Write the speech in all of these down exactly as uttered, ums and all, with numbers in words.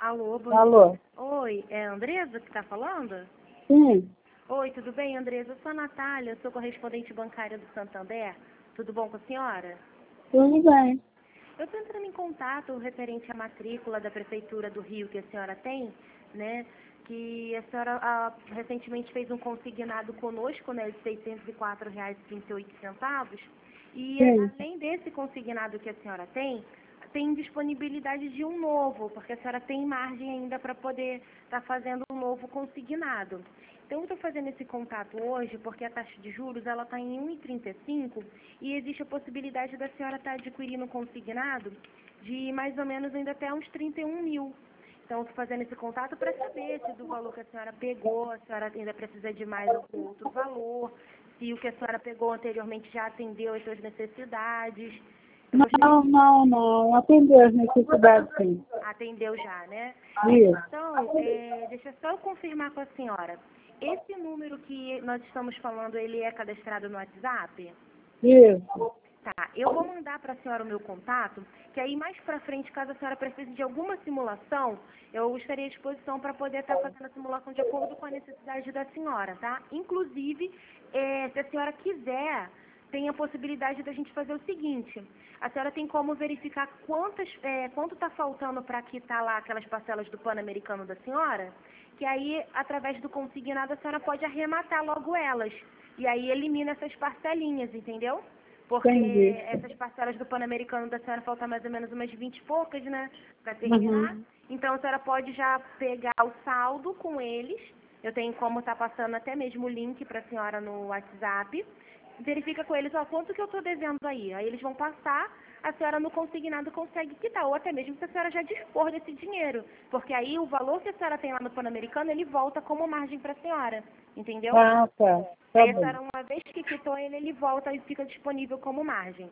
Alô, bom Alô? dia. Oi, é a Andresa que está falando? Sim. Oi, tudo bem, Andresa? Eu sou a Natália, eu sou correspondente bancária do Santander. Tudo bom com a senhora? Tudo bem. Eu estou entrando em contato referente à matrícula da Prefeitura do Rio que a senhora tem, né? Que a senhora ah, recentemente fez um consignado conosco, né, de seiscentos e quatro reais e trinta e oito centavos. E Sim. além desse consignado que a senhora tem, tem disponibilidade de um novo, porque a senhora tem margem ainda para poder estar fazendo um novo consignado. Então, eu estou fazendo esse contato hoje porque a taxa de juros ela está em um vírgula trinta e cinco e existe a possibilidade da senhora estar adquirindo um consignado de mais ou menos ainda até uns trinta e um mil. Então, eu estou fazendo esse contato para saber se do valor que a senhora pegou, a senhora ainda precisa de mais algum outro valor, se o que a senhora pegou anteriormente já atendeu as suas necessidades. Eu gostaria Não, não, não. Atendeu as necessidades, sim. Atendeu já, né? Isso. Então, é, deixa eu só confirmar com a senhora. Esse número que nós estamos falando, ele é cadastrado no WhatsApp? Isso. Tá, eu vou mandar para a senhora o meu contato, que aí mais para frente, caso a senhora precise de alguma simulação, eu estaria à disposição para poder estar fazendo a simulação de acordo com a necessidade da senhora, tá? Inclusive, é, se a senhora quiser, tem a possibilidade da gente fazer o seguinte, a senhora tem como verificar quantas, é, quanto está faltando para quitar lá aquelas parcelas do Pan-Americano da senhora, que aí, através do consignado, a senhora pode arrematar logo elas, e aí elimina essas parcelinhas, entendeu? Porque Entendi. essas parcelas do Pan-Americano da senhora faltam mais ou menos umas vinte e poucas, né? Para terminar. Uhum. Então a senhora pode já pegar o saldo com eles. Eu tenho como estar passando até mesmo o link para a senhora no WhatsApp. Verifica com eles, ó, quanto que eu estou devendo aí. Aí eles vão passar, a senhora no consignado consegue quitar. Ou até mesmo se a senhora já dispor desse dinheiro. Porque aí o valor que a senhora tem lá no Pan-Americano, ele volta como margem para a senhora. Entendeu? Ah, tá. Tá Aí a bom. senhora, uma vez que quitou ele, ele volta e fica disponível como margem.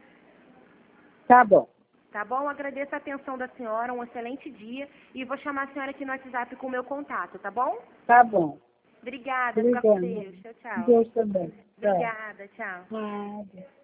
Tá bom. Tá bom? Agradeço a atenção da senhora, um excelente dia. E vou chamar a senhora aqui no WhatsApp com o meu contato, tá bom? Tá bom. Obrigada, fica com Obrigada. Deus. Tchau, tchau. Deus também. Tchau. Obrigada, tchau. Nada.